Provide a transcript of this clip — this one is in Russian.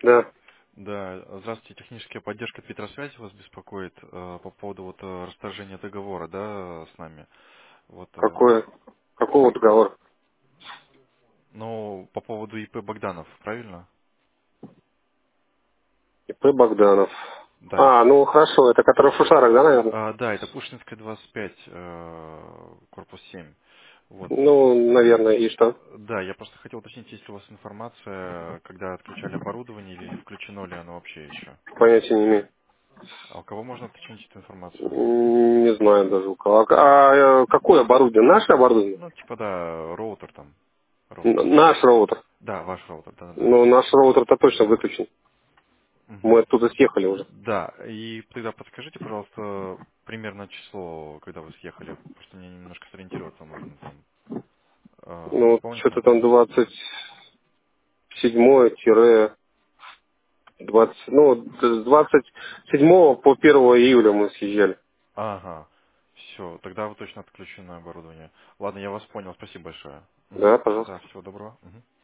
Да. Да, здравствуйте, техническая поддержка Петросвязи вас беспокоит по поводу вот расторжения договора, да, с нами. Вот, Какого договора? ну, по поводу ИП Богданов, правильно? ИП Богданов. Да, Ну хорошо, это который в Шушарах, да, наверное? да, это Пушкинская 25, корпус 7. Вот, Ну, наверное, и что? да, я просто хотел уточнить, есть ли у вас информация, когда отключали оборудование или включено ли оно вообще еще? Понятия не имею. А у кого можно уточнить эту информацию? Не знаю даже у кого. Какое оборудование? Наше оборудование? Ну, типа, да, роутер там, роутер. Наш роутер. Да, ваш роутер, да-да-да. Ну, наш роутер-то точно выключен. Мгм. Мы оттуда съехали уже. Да, и тогда подскажите, пожалуйста, примерно число, когда вы съехали. Просто мне немножко сориентироваться нужно там. Ну, Помните? что-то там 27-20, ну, с 27 по 1 июля мы съезжали. Ага. Все, тогда вы точно отключены оборудование. Ладно, я вас понял. Спасибо большое. Мгм. Да, пожалуйста. Да, всего доброго. Мгм.